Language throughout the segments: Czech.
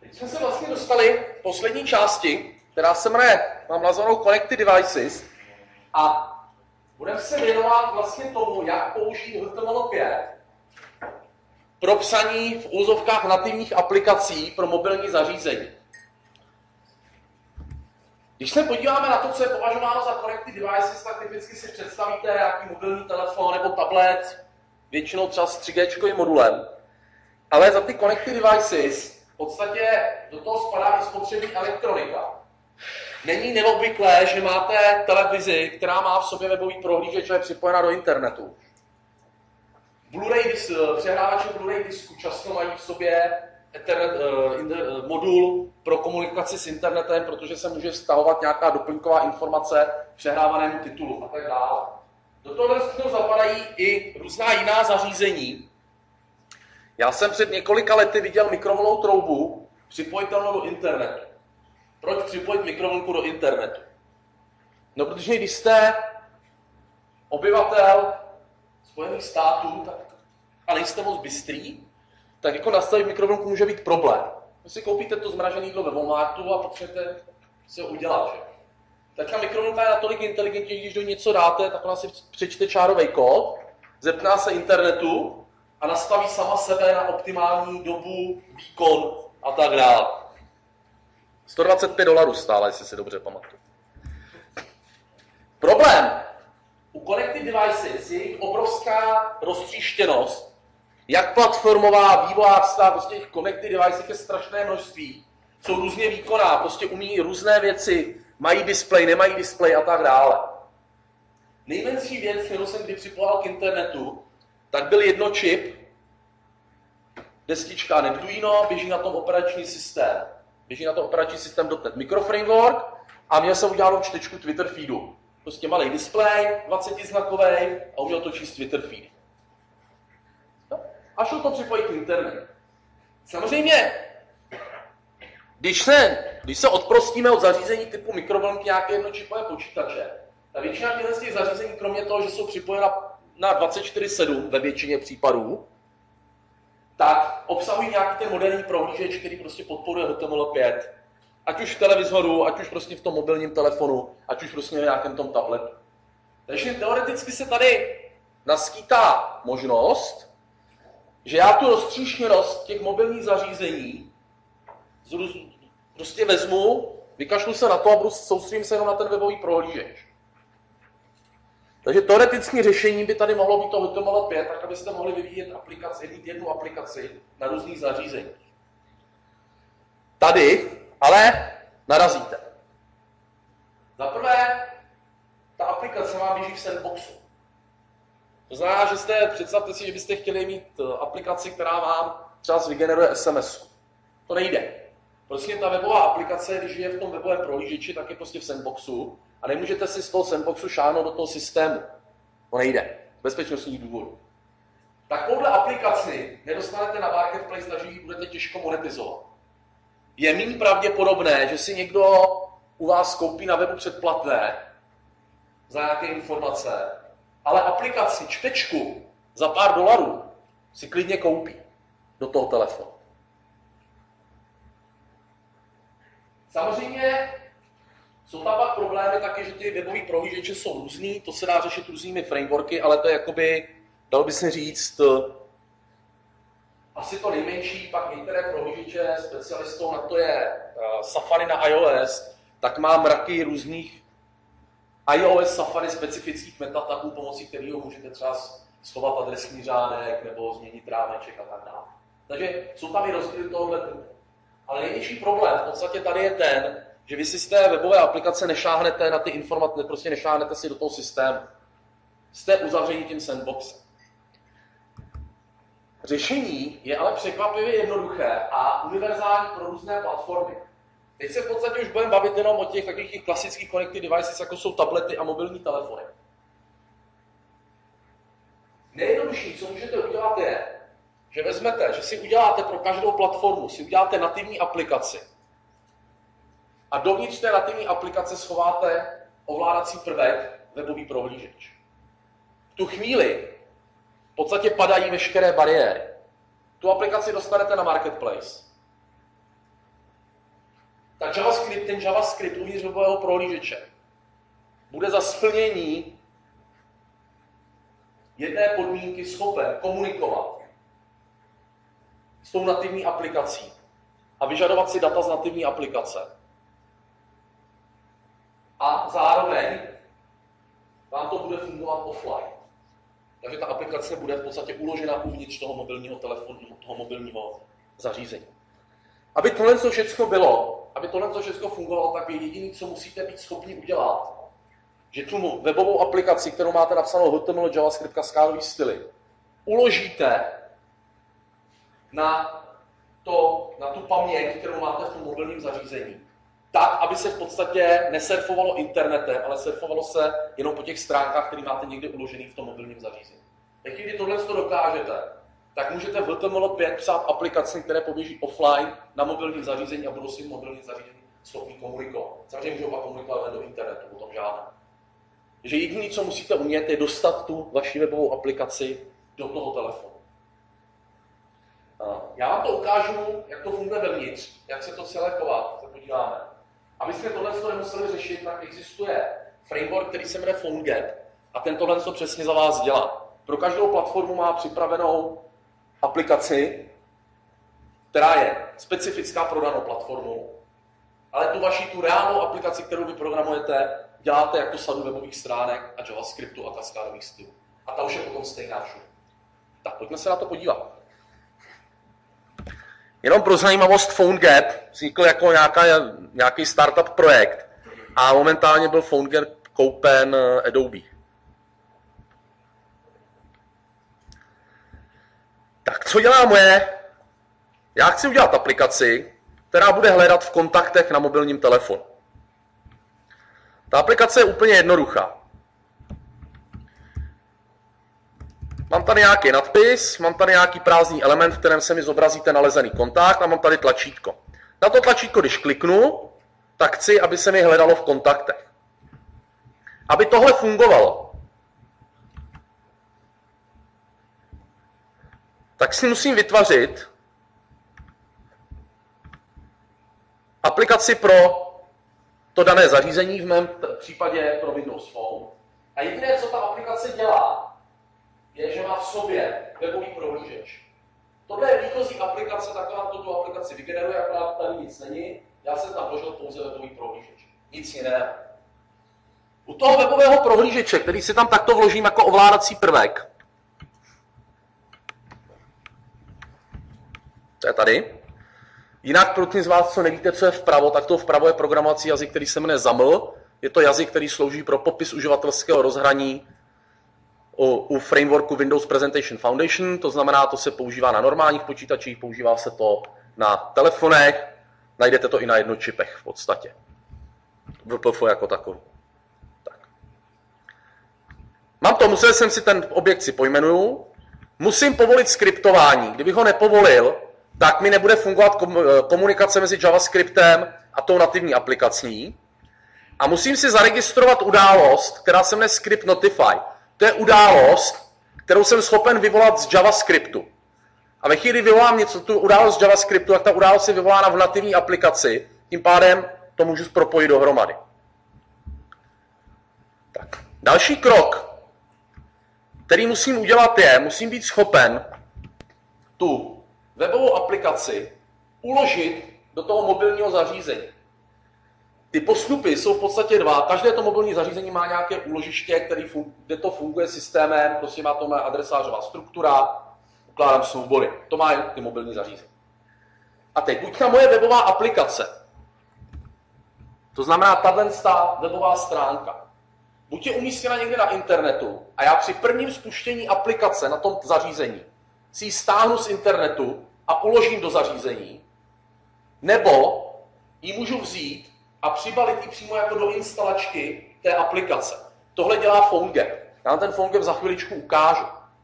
Teď jsme se vlastně dostali k poslední části, která se jmenuje, mám nazvanou Connected Devices, a budeme se věnovat vlastně tomu, jak použít HTML5 pro psaní v úzovkách nativních aplikací pro mobilní zařízení. Když se podíváme na to, co je považováno za Connected Devices, tak typicky si představíte nějaký mobilní telefon nebo tablet, většinou třeba s 3G modulem. Ale za ty Connected Devices v podstatě do toho spadá i spotřební elektronika. Není neobvyklé, že máte televizi, která má v sobě webový prohlížeč a je připojena do internetu. Přehrávače Blu-ray disku často mají v sobě modul pro komunikaci s internetem, protože se může vztahovat nějaká doplňková informace k přehrávanému titulu a tak dále. Do toho zapadají i různá jiná zařízení. Já jsem před několika lety viděl mikrovlnnou troubu připojitelnou do internetu. Proč připojit mikrovlnku do internetu? No, protože když jste obyvatel Spojených států a nejste moc bystrý, tak jako nastavit mikrovlnku může být problém. Vy si koupíte to zmražené jídlo ve Walmartu a potřebujete si ho udělat. Že? Tak ta mikrovlnka je natolik inteligentní, že když do ní něco dáte, tak ona si přečte čárový kód, zeptá se internetu a nastaví sama sebe na optimální dobu, výkon a tak dále. $125 stále, jestli si dobře pamatuju. Problém u Connected Devices je jejich obrovská roztříštěnost, jak platformová, vývojářská, prostě těch Connected Devices je strašné množství, jsou různě výkonná, prostě umí různé věci, mají display, nemají display a tak dále. Nejmenší věc, kterou jsem kdy připojoval k internetu, tak byl jedno čip, destička Arduino, běží na tom operační systém. Běží na tom operační systém .NET Microframework a měl jsem udělanou čtečku Twitter feedu. Prostě malý displej, 20znakový a uměl to číst Twitter feed. No, a šlo to připojit k internetu. Samozřejmě, když se odprostíme od zařízení typu mikrovlnky nějaké jednočipové počítače, ta většina těch zařízení, kromě toho, že jsou připojena na 24/7 ve většině případů, tak obsahují nějaký ten moderní prohlížeč, který prostě podporuje HTML5. Ať už v televizoru, ať už prostě v tom mobilním telefonu, ať už prostě v nějakém tom tabletu. Takže teoreticky se tady naskýtá možnost, že já tu roztříštěnost těch mobilních zařízení prostě vezmu, vykašlu se na to a soustředím se jenom na ten webový prohlížeč. Takže teoretické řešení by tady mohlo být to HTML5, tak abyste mohli vyvíjet jednu aplikaci na různých zařízeních. Tady ale narazíte. Za prvé, ta aplikace vám běží v sandboxu. To znamená, že představte si, že byste chtěli mít aplikaci, která vám třeba vygeneruje SMS. To nejde. Prostě ta webová aplikace, když je v tom webovém prohlížeči, tak je prostě v sandboxu a nemůžete si z toho sandboxu šáhnout do toho systému. To nejde. Z bezpečnostních důvodů. Takovouhle aplikaci nedostanete na marketplace, takže ji budete těžko monetizovat. Je méně pravděpodobné, že si někdo u vás koupí na webu předplatné za nějaké informace, ale aplikaci, čtečku za pár dolarů si klidně koupí do toho telefonu. Samozřejmě jsou tam pak problémy taky, že ty webové prohlížeče jsou různý, to se dá řešit různými frameworky, ale to je jakoby, dalo by se říct, asi to nejmenší, pak některé prohlížeče specialistou na to je Safari na iOS, tak má mraky různých iOS Safari specifických metatagů, pomocí kterého můžete třeba schovat adresní řádek nebo změnit rámeček a tak dále. Takže jsou tam i rozdíly tohohle typu. Ale největší problém v podstatě tady je ten, že vy si z té webové aplikace nešáhnete na ty informace, prostě nešáhnete si do toho systému. Jste uzavření tím sandboxem. Řešení je ale překvapivě jednoduché a univerzální pro různé platformy. Teď se v podstatě už budeme bavit jenom o těch takových klasických connected devices, jako jsou tablety a mobilní telefony. Nejjednodušší, co můžete udělat, je, že vezmete, že si uděláte pro každou platformu, si uděláte nativní aplikaci a dovnitř té nativní aplikace schováte ovládací prvek webový prohlížeč. V tu chvíli v podstatě padají veškeré bariéry. Tu aplikaci dostanete na marketplace. ten JavaScript uvnitř webového prohlížeče bude za splnění jedné podmínky schopen komunikovat s tou nativní aplikací a vyžadovat si data z nativní aplikace. A zároveň vám to bude fungovat offline. Takže ta aplikace bude v podstatě uložena uvnitř toho mobilního telefonu, toho mobilního zařízení. Aby tohle všechno bylo, aby tohle všechno fungovalo, tak je jediné, co musíte být schopni udělat, že tu webovou aplikaci, kterou máte napsanou HTML, JavaScript, kaskádový styly, uložíte na tu paměť, kterou máte v tom mobilním zařízení, tak, aby se v podstatě nesurfovalo internetem, ale surfovalo se jenom po těch stránkách, které máte někde uložený v tom mobilním zařízení. Jak když tohle dokážete, tak můžete v HTML5 psát aplikace, které poběží offline na mobilním zařízení a budou si v mobilním zařízení schopni komunikovat. Samozřejmě můžou pak komunikovat do internetu, o tom žádné. Takže jediné, co musíte umět, je dostat tu vaši webovou aplikaci do toho telefonu. Já vám to ukážu, jak to funguje vevnitř, jak se to celé chová, se podíváme. Aby jsme tohle nemuseli řešit, tak existuje framework, který se jmenuje PhoneGap a ten tohle to přesně za vás dělá. Pro každou platformu má připravenou aplikaci, která je specifická pro danou platformu, ale tu reálnou aplikaci, kterou vy programujete, děláte jako sadu webových stránek a JavaScriptu a kaskádových stylů. A ta už je potom stejná všude. Tak pojďme se na to podívat. Jenom pro zajímavost, PhoneGap vznikl jako nějaký startup projekt a momentálně byl PhoneGap koupen Adobe. Tak co dělám já chci udělat aplikaci, která bude hledat v kontaktech na mobilním telefonu. Ta aplikace je úplně jednoduchá. Mám tady nějaký nadpis, mám tady nějaký prázdný element, v kterém se mi zobrazí ten nalezený kontakt a mám tady tlačítko. Na to tlačítko, když kliknu, tak chci, aby se mi hledalo v kontaktech. Aby tohle fungovalo, tak si musím vytvořit aplikaci pro to dané zařízení, v mém případě pro Windows Phone. A jediné, co ta aplikace dělá, je, že má v sobě webový prohlížeč. Tohle je výchozí aplikace, tak vám tu aplikaci vygeneruje, akorát tady nic není. Já jsem tam vložil pouze webový prohlížeč. Nic jiného. U toho webového prohlížeče, který si tam takto vložím jako ovládací prvek, to je tady. Jinak pro ty z vás, co nevíte, co je vpravo, tak to vpravo je programovací jazyk, který se jmenuje XAML. Je to jazyk, který slouží pro popis uživatelského rozhraní u frameworku Windows Presentation Foundation, to znamená, to se používá na normálních počítačích, používá se to na telefonech, najdete to i na jednočipech v podstatě. WPF jako takový. Tak. Musel jsem si ten objekt si pojmenuju, musím povolit skriptování, kdybych ho nepovolil, tak mi nebude fungovat komunikace mezi JavaScriptem a tou nativní aplikací. A musím si zaregistrovat událost, která se jmenuje Script Notify. To je událost, kterou jsem schopen vyvolat z JavaScriptu. A ve chvíli vyvolám tu událost z JavaScriptu, tak ta událost je vyvolána v nativní aplikaci, tím pádem to můžu propojit dohromady. Tak. Další krok, který musím udělat musím být schopen tu webovou aplikaci uložit do toho mobilního zařízení. Ty postupy jsou v podstatě dva. Každé to mobilní zařízení má nějaké úložiště, kde to funguje systémem, prostě má to má adresářová struktura, ukládám soubory. To má ty mobilní zařízení. A teď buď ta moje webová aplikace, to znamená tato webová stránka, buď je umístěna někde na internetu a já při prvním spuštění aplikace na tom zařízení si ji stáhnu z internetu a uložím do zařízení, nebo ji můžu vzít a přibalit ji přímo jako do instalačky té aplikace. Tohle dělá PhoneGap. Já vám ten PhoneGap za chviličku ukážu.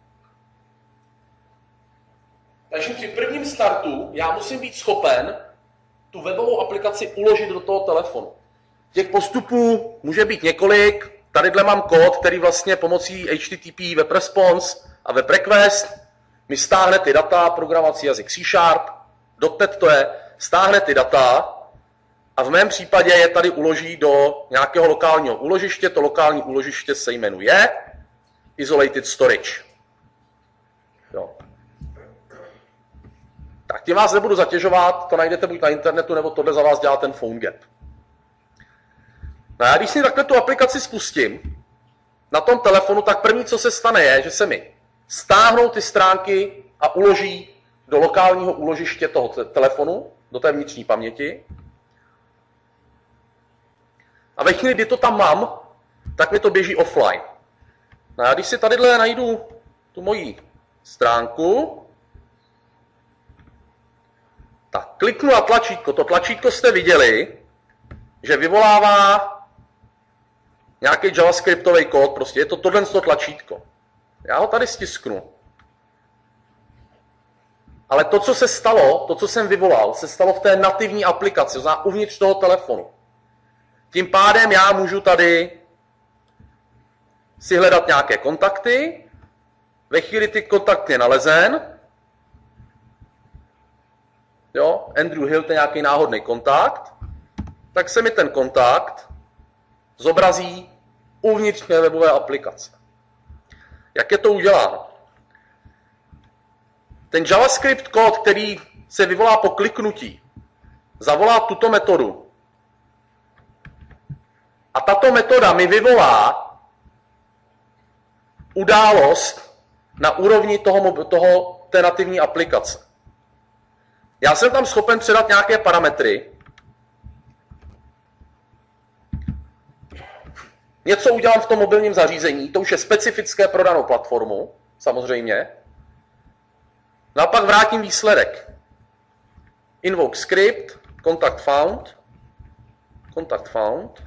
Takže při prvním startu já musím být schopen tu webovou aplikaci uložit do toho telefonu. Těch postupů může být několik. Tadyhle mám kód, který vlastně pomocí HTTP Web Response a Web Request mi stáhne ty data, programovací jazyk C#, .NET to je, stáhne ty data a v mém případě je tady uloží do nějakého lokálního úložiště. To lokální úložiště se jmenuje Isolated Storage. Jo. Tak tím vás nebudu zatěžovat, to najdete buď na internetu, nebo tohle za vás dělá ten PhoneGap. No a když si takhle tu aplikaci spustím na tom telefonu, tak první, co se stane, je, že se mi stáhnou ty stránky a uloží do lokálního úložiště toho telefonu, do té vnitřní paměti. A ve chvíli, kdy to tam mám, tak mi to běží offline. No a když si tadyhle najdu tu moji stránku, tak kliknu na tlačítko. To tlačítko jste viděli, že vyvolává nějaký javascriptový kód, prostě je to tohle tlačítko. Já ho tady stisknu. Ale to, co se stalo, to, co jsem vyvolal, se stalo v té nativní aplikaci, to znamená uvnitř toho telefonu. Tím pádem já můžu tady si hledat nějaké kontakty. Ve chvíli ty kontakty je nalezen. Jo, Andrew Hill, to je nějaký náhodný kontakt. Tak se mi ten kontakt zobrazí uvnitř mé webové aplikace. Jak je to uděláno? Ten JavaScript kód, který se vyvolá po kliknutí, zavolá tuto metodu. A tato metoda mi vyvolá událost na úrovni té nativní aplikace. Já jsem tam schopen předat nějaké parametry. Něco udělám v tom mobilním zařízení, to už je specifické pro danou platformu, samozřejmě. No a pak vrátím výsledek. Invoke script, contact found,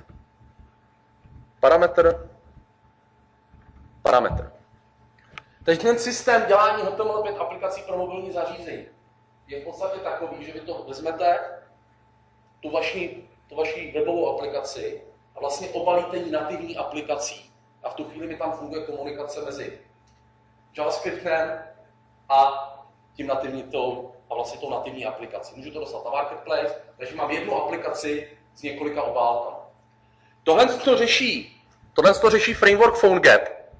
parametr. Takže ten systém dělání HTML5 aplikací pro mobilní zařízení je v podstatě takový, že vy to vezmete, tu vaši webovou aplikaci a vlastně obalíte ji nativní aplikací. A v tu chvíli mi tam funguje komunikace mezi JavaScriptem a tím vlastně tou nativní aplikací. Můžu to dostat na Marketplace, takže mám jednu aplikaci s několika obálkami. Tohle to řeší framework PhoneGap.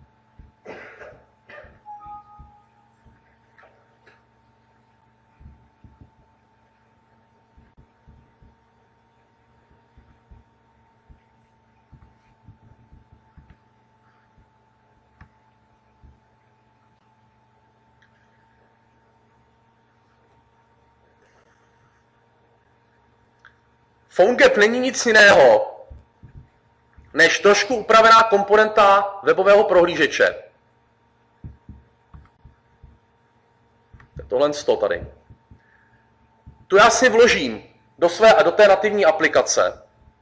PhoneGap není nic jiného, než trošku upravená komponenta webového prohlížeče. Tohle tady. Tu já si vložím do té nativní aplikace.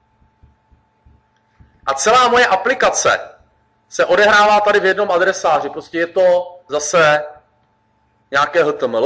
A celá moje aplikace se odehrává tady v jednom adresáři. Prostě je to zase nějaké HTML,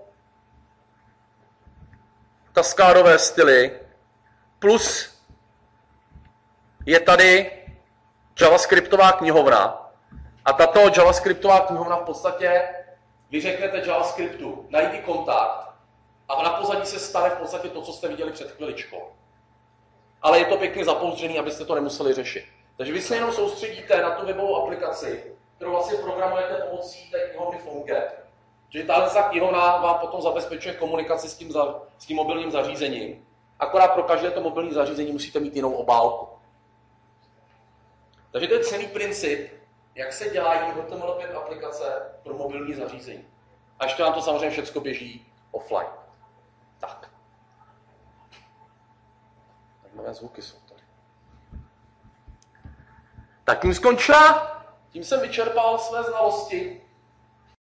kaskádové styly, plus je tady javascriptová knihovna. A tato javascriptová knihovna v podstatě, vy řeknete JavaScriptu, najdi kontakt a na pozadí se stane v podstatě to, co jste viděli před chviličkou. Ale je to pěkně zapouzdřený, abyste to nemuseli řešit. Takže vy se jenom soustředíte na tu webovou aplikaci, kterou vlastně programujete pomocí té knihovny PhoneGap. Že ta knihovna vám potom zabezpečuje komunikaci s tím mobilním zařízením. Akorát pro každé to mobilní zařízení musíte mít jinou obálku. Takže to je celý princip, jak se dělají HTML5 aplikace pro mobilní zařízení. A ještě nám to samozřejmě všechno běží offline. Tak. Zajímavé zvuky jsou tady. Tak tím skončila. Tím jsem vyčerpal své znalosti